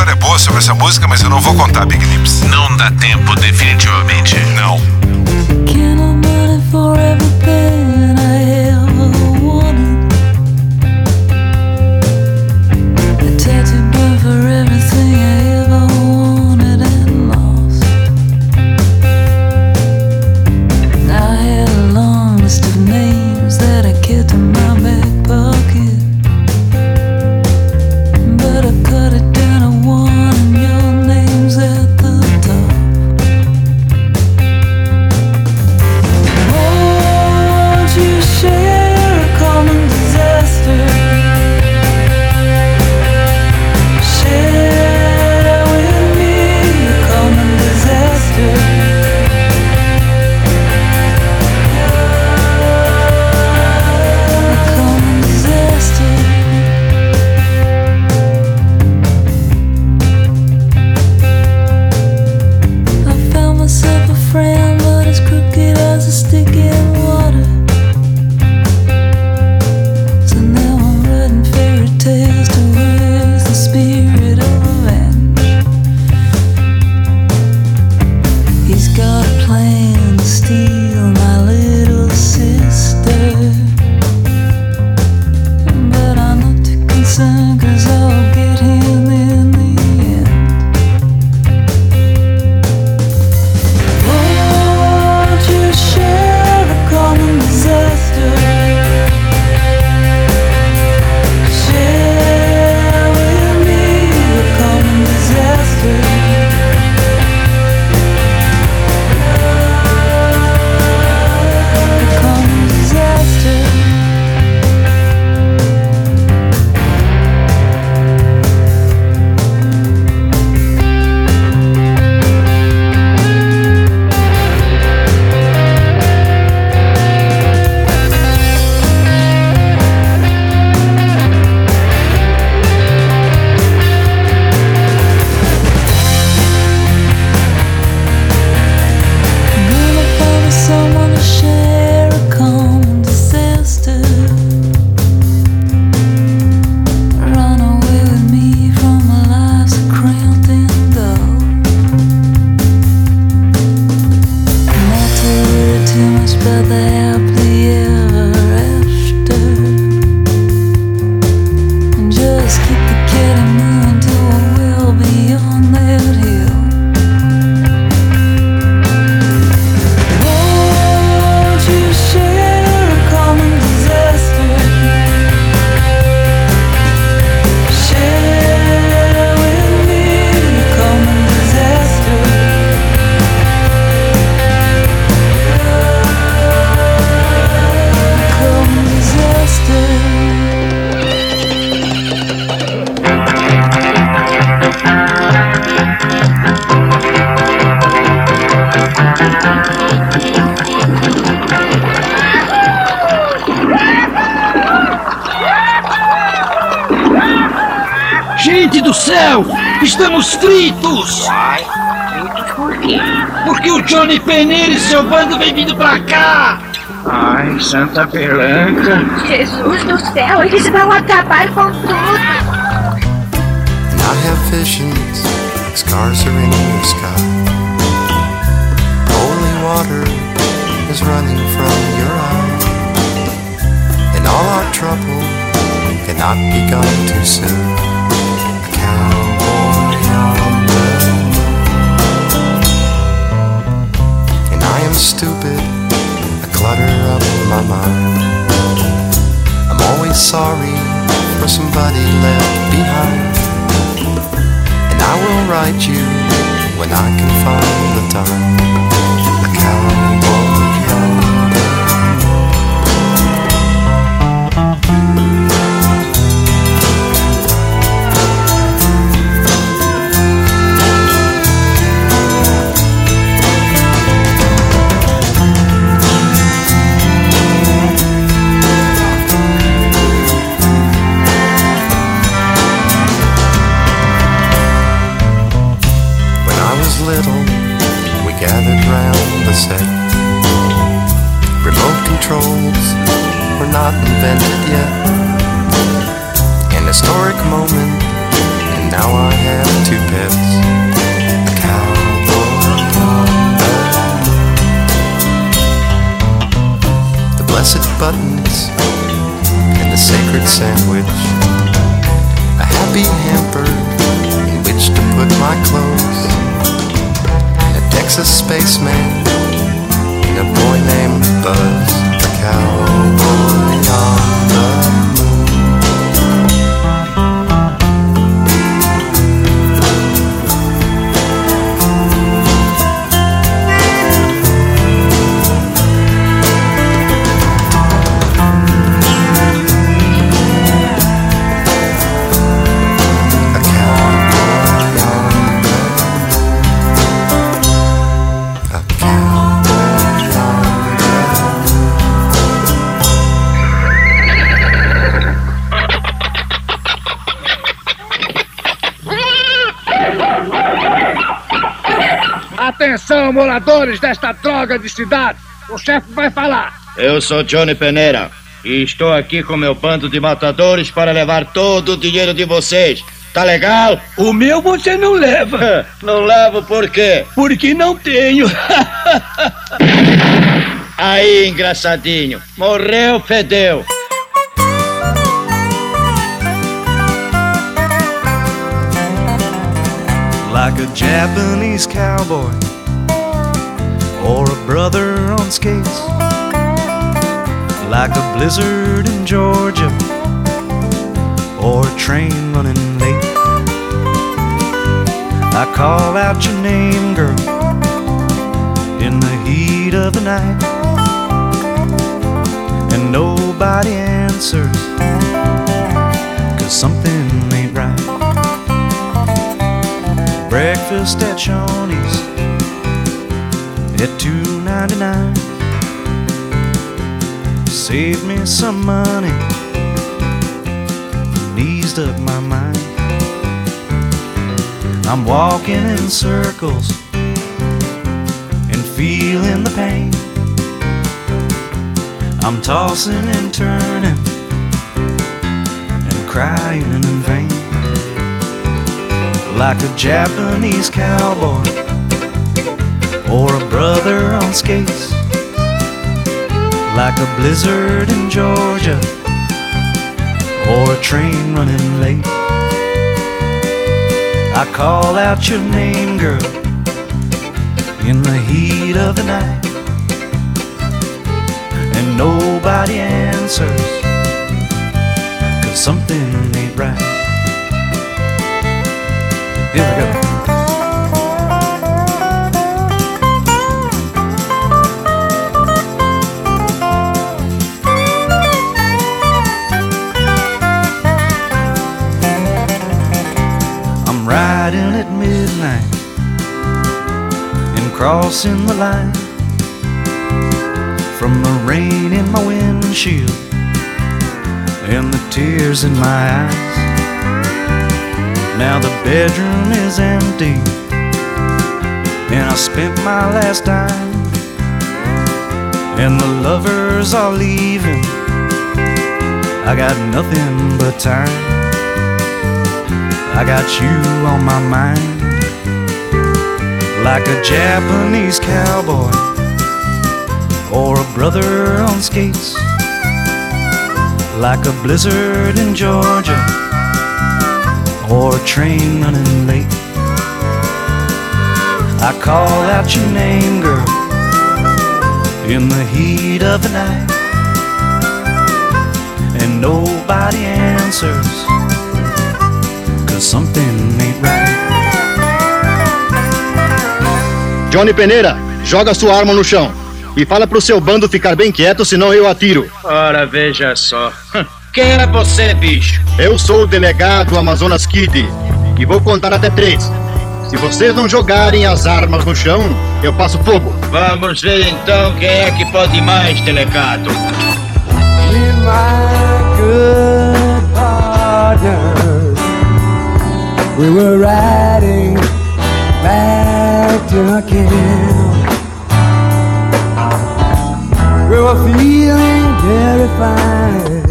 história boa sobre essa música, mas eu não vou contar, Big Lips. Não dá tempo, definitivamente. Não. Can I money for everything I ever wanted? A tattoo bird for everything I ever wanted and lost. I had a long list of names that I kept in my back pocket, but I cut it down to one, and your name's at the top. Won't you share a common disaster? Share with me a common disaster. A common disaster. I found myself a friend, but as crooked as a stick in water. So now I'm writing fairy tales to raise the spirit of revenge. He's got a plan to steal my little sister, but I'm not too concerned, 'cause I'll get him in the end. Won't you share a common disaster? Share with me a common disaster. A common disaster. Gonna find someone to share a common disaster. Run away with me from a life so cramped and dull. Not to worry too much about the happily ever after, and just keep the cat moving till we're well beyond that hill. Won't you share a common disaster? Share with me a common disaster. A common disaster. Gente do céu! Estamos fritos! Ai, fritos por quê? Porque o Johnny Peneira e seu bando vem vindo pra cá! Ai, Santa Pelanca. Jesus do céu, eles vão acabar com tudo. And I have visions, scars are in the sky. Holy water is running from your eye, and all our trouble cannot be gone too soon. A cowboy on the moon. And I am stupid, I clutter up my mind. I'm always sorry for somebody left behind. And I will write you when I can find the time. A cowboy on the little, we gathered round the set. Remote controls were not invented yet. An historic moment, and now I have to buttons and the sacred sandwich, a happy hamper in which to put my clothes, a Texas spaceman and a boy named Buzz, a cowboy on the Atenção, moradores desta droga de cidade! O chefe vai falar! Eu sou Johnny Peneira e estou aqui com meu bando de matadores para levar todo o dinheiro de vocês. Tá legal? O meu você não leva! Não levo por quê? Porque não tenho! Aí, engraçadinho, morreu, fedeu! Like a Japanese cowboy or a brother on skates, like a blizzard in Georgia or a train running late. I call out your name, girl, in the heat of the night, and nobody answers, 'cause something ain't right. Breakfast at Shoney's at $2.99 saved me some money and eased up my mind. I'm walking in circles and feeling the pain. I'm tossing and turning and crying in vain. Like a Japanese cowboy or a brother on skates, like a blizzard in Georgia or a train running late. I call out your name, girl, in the heat of the night, and nobody answers, 'cause something ain't right. Here we go. I'm riding at midnight and crossing the line, from the rain in my windshield and the tears in my eyes. Now the bedroom is empty and I spent my last dime, and the lovers are leaving. I got nothing but time. I got you on my mind. Like a Japanese cowboy or a brother on skates, like a blizzard in Georgia or a train running late. I call out your name, girl, in the heat of the night, and nobody answers, 'cause something ain't right. Johnny Peneira, joga sua arma no chão e fala pro seu bando ficar bem quieto, senão eu atiro. Ora, veja só. Quem é você, bicho? Eu sou o delegado Amazonas Kid e vou contar até 3. Se vocês não jogarem as armas no chão, eu passo fogo. Vamos ver então quem é que pode mais, delegado. In my good partners, we were riding back to camp. We were feeling very fine.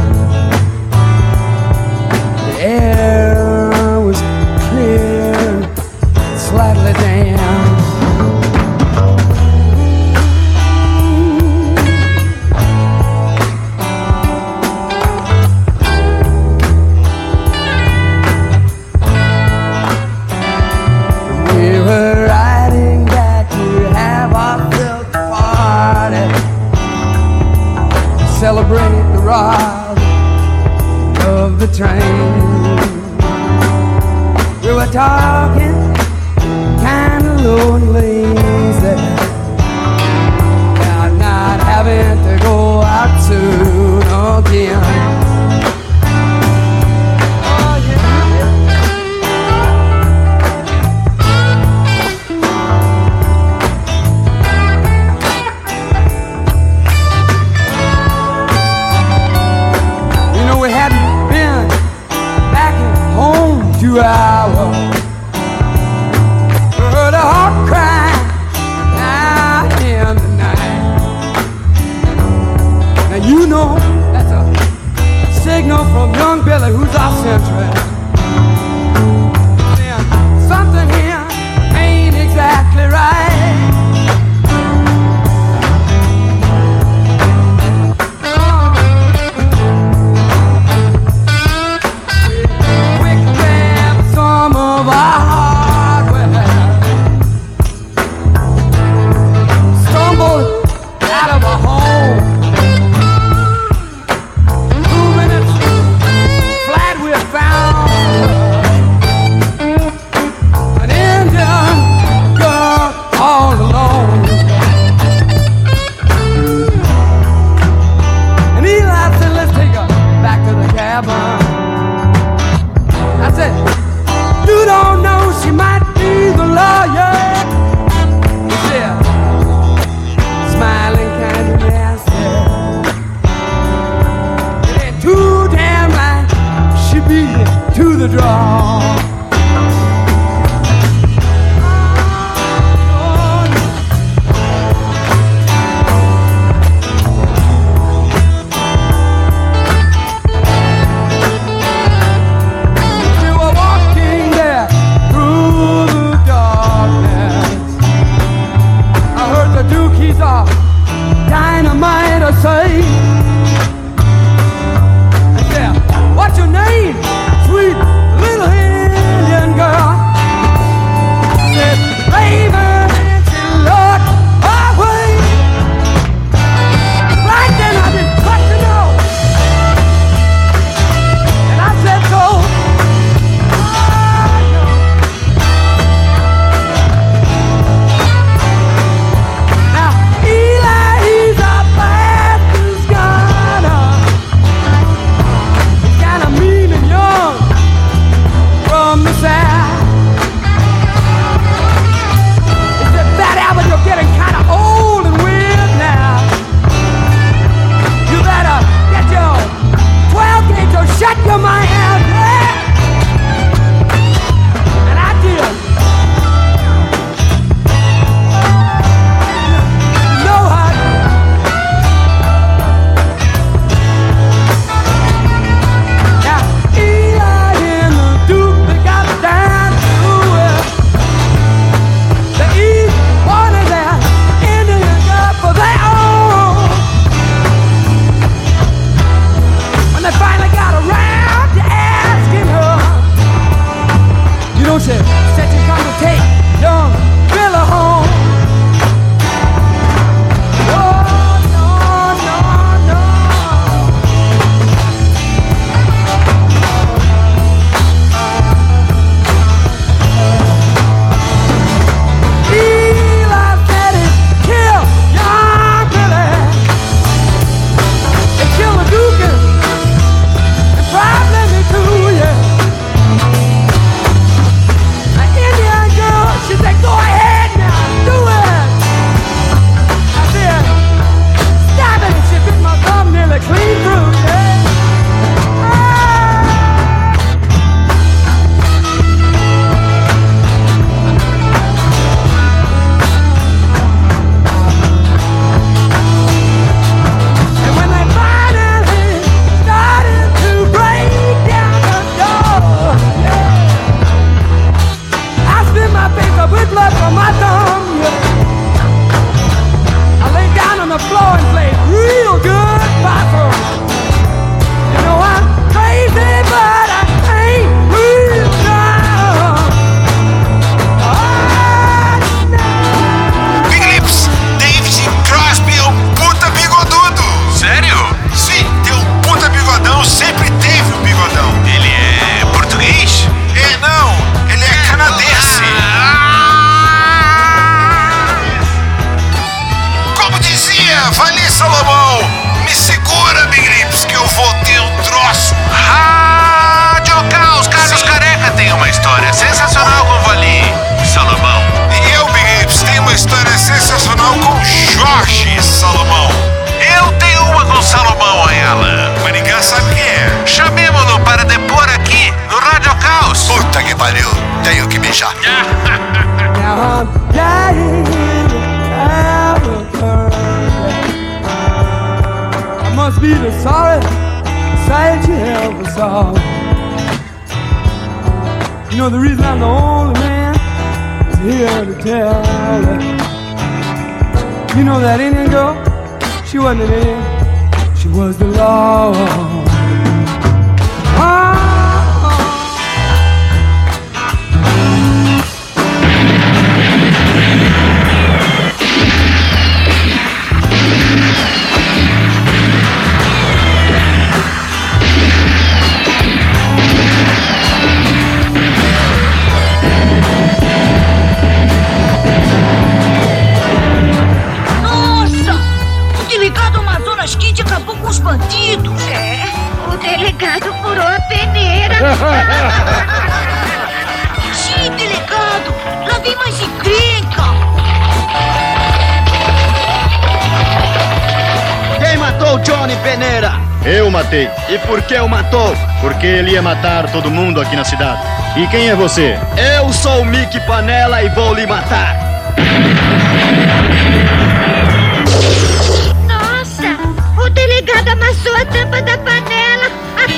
The air was clear, slightly damp. We were talking kind of lonely, and not having to go out soon again. We hadn't been back at home 2 hours. Heard a heart cry out in the night. Now you know that's a signal from young Billy, who's our central. Then something here ain't exactly right. What's your name, sweet little hen? pariu. Tenho que mijar. Now I'm dying to have a girl. I must be the sorry sight you ever saw. You know the reason I'm the only man is here to tell that. You know that Indian girl, she wasn't an Indian, she was the law. Acabou com os bandidos. É, o delegado furou a peneira. Sim, delegado, lá vem mais encrenca. Quem matou o Johnny Peneira? Eu matei. E por que o matou? Porque ele ia matar todo mundo aqui na cidade. E quem é você? Eu sou o Mickey Panela e vou lhe matar. O delegado amassou a tampa da panela.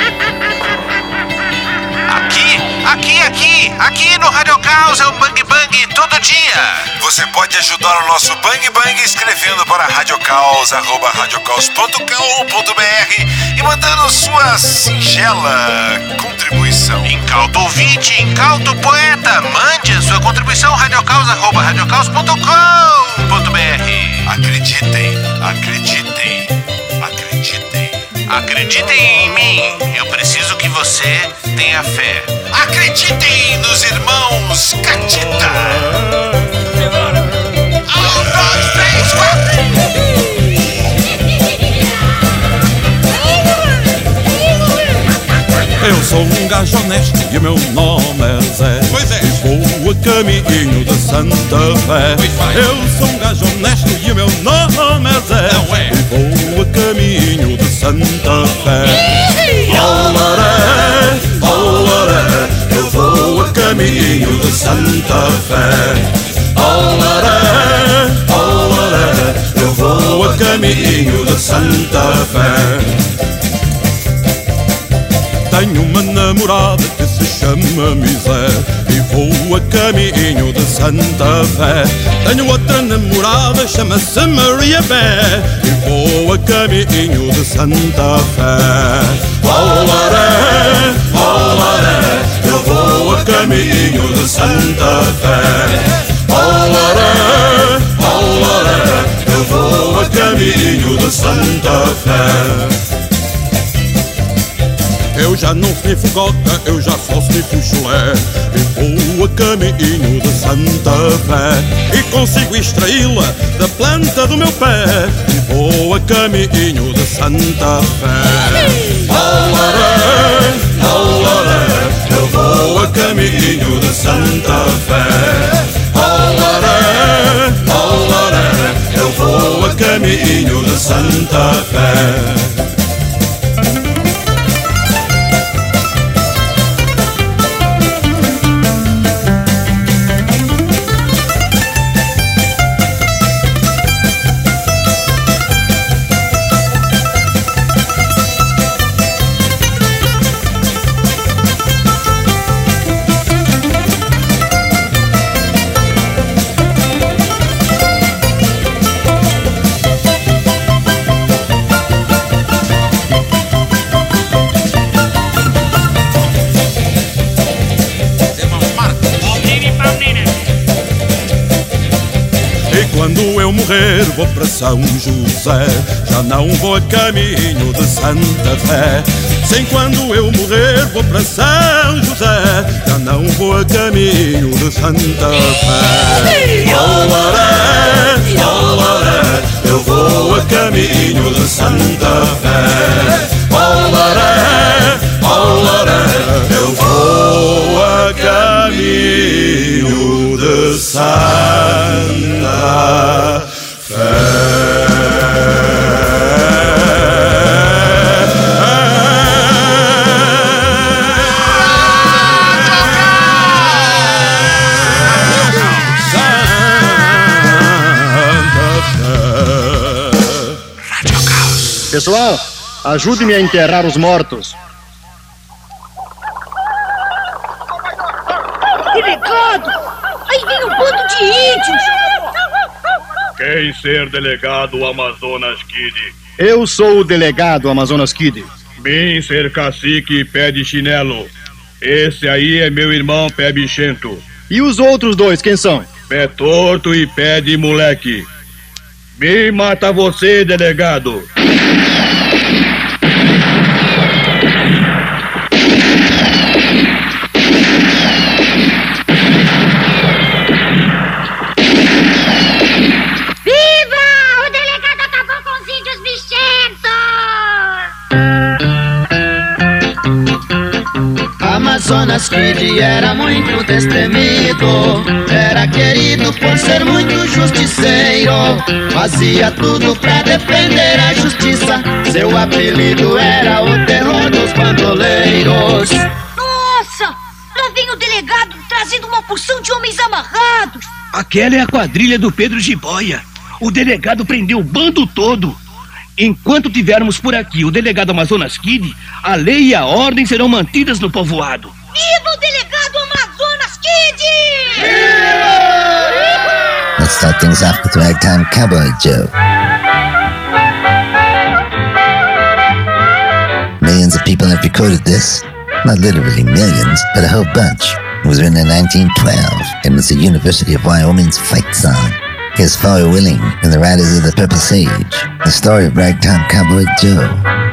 Aqui no Rádio Caos é o Bang Bang todo dia. Você pode ajudar o nosso Bang Bang escrevendo para radiocaos@radiocaos.com.br e mandando sua singela contribuição. Incauto ouvinte, incauto poeta, mande a sua contribuição radiocaos@radiocaos.com.br. Acreditem. Acreditem em mim. Eu preciso que você tenha fé. Acreditem nos irmãos Catita. 1, 2, 3, 4. Eu sou um gajo honesto e o meu nome é Zé. Pois é. E vou a caminho de Santa Fé. Eu sou um gajo honesto e o meu nome é Zé. Não é. E vou a caminho de Santa Fé. Olaré, olaré, eu vou a caminho de Santa Fé. Olaré, olaré, eu vou a caminho de Santa Fé. Tenho uma namorada que se chama Misé e vou a caminho de Santa Fé. Tenho outra namorada, chama-se Maria Bé e vou a caminho de Santa Fé. Olaré, olaré, eu vou a caminho de Santa Fé. Olaré, olaré, eu vou a caminho de Santa Fé. Eu já não snifo coca, eu já só snifo chulé. E vou a caminho de Santa Fé e consigo extraí-la da planta do meu pé. E vou a caminho de Santa Fé. Olaré, olaré, eu vou a caminho de Santa Fé. Olaré, olaré, eu vou a caminho de Santa Fé. Quando eu morrer vou para São José, já não vou a caminho de Santa Fé. Sim, quando eu morrer vou para São José, já não vou a caminho de Santa Fé. Olaré, olaré, eu vou a caminho de Santa Fé. Olaré, olaré, eu vou a caminho de Santa Fé. Pessoal, ajude-me a enterrar os mortos. Delegado! Aí vem um bando de índios! Quem ser delegado Amazonas Kid? Eu sou o delegado Amazonas Kid. Mim ser cacique pé de chinelo. Esse aí é meu irmão pé bichento. E os outros dois, quem são? Pé torto e pé de moleque. Me mata você, delegado. Amazonas Kid era muito destemido, era querido por ser muito justiceiro, fazia tudo pra defender a justiça, seu apelido era o terror dos bandoleiros. Nossa! Lá vem o delegado trazendo uma porção de homens amarrados. Aquela é a quadrilha do Pedro Jiboia. O delegado prendeu o bando todo. Enquanto tivermos por aqui o delegado Amazonas Kid, a lei e a ordem serão mantidas no povoado. Viva o delegado Amazonas Kid! Let's start things off with Ragtime Cowboy Joe. Millions of people have recorded this. Not literally millions, but a whole bunch. It was written in 1912 and was the University of Wyoming's fight song. Here's Foy Willing and the Riders of the Purple Sage, the story of Ragtime Cowboy Joe.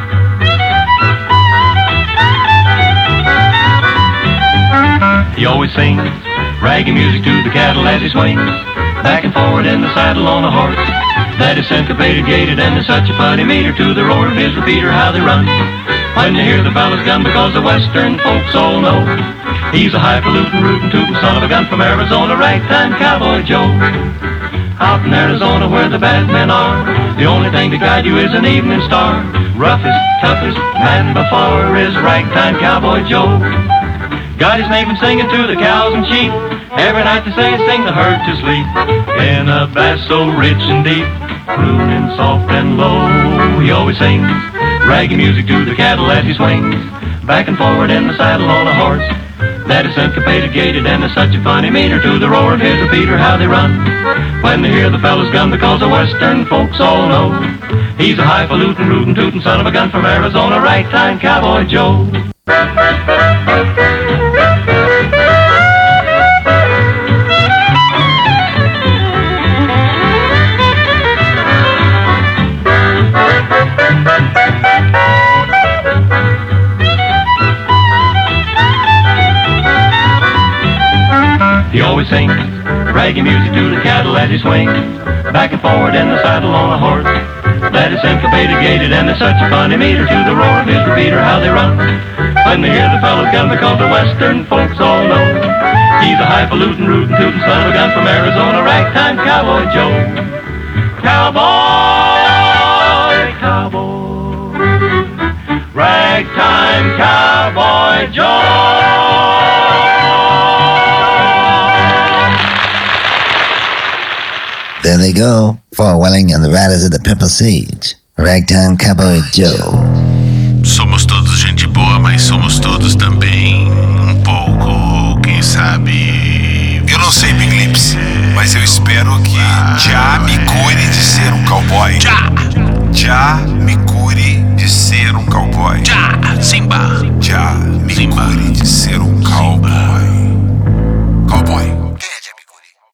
He always sings raggy music to the cattle as he swings, back and forward in the saddle on a horse that is syncopated, gated, and there's such a funny meter to the roar of his repeater, how they run when you hear the fellow's gun, because the western folks all know he's a highfalutin, rootin' tootin' son of a gun from Arizona, Ragtime Cowboy Joe. Out in Arizona where the bad men are, the only thing to guide you is an evening star. Roughest, toughest man before is Ragtime Cowboy Joe. Got his name from singing to the cows and sheep. Every night they sing the herd to sleep. In a bass so rich and deep, crooning soft and low. He always sings raggy music to the cattle as he swings, back and forward in the saddle on a horse that is syncopated, gated, and there's such a funny meter to the roar of his repeater, how they run when they hear the fellow's gun, because the western folks all know he's a highfalutin, rootin' tootin' son of a gun from Arizona, Ragtime Cowboy Joe. He always sings raggy music to the cattle as he swings, back and forward in the saddle on a horse that is syncopated, gated, and there's such a funny meter to the roar of his repeater, how they run when they hear the fellow's gun, because the western folks all know he's a highfalutin, rootin' tootin' son of a gun from Arizona, Ragtime Cowboy Joe. Cowboy, cowboy, Ragtime Cowboy Joe. There they go, Foy Willing and the Riders of the Purple Sage, Ragtime Cowboy Joe. Somos todos gente boa, mas somos todos também um pouco, quem sabe... Eu não sei, Big Lips, mas eu espero que Já me cure de ser um cowboy. Já me cure de ser um cowboy. Já, Simba. Já me cure de ser um cowboy. Cowboy.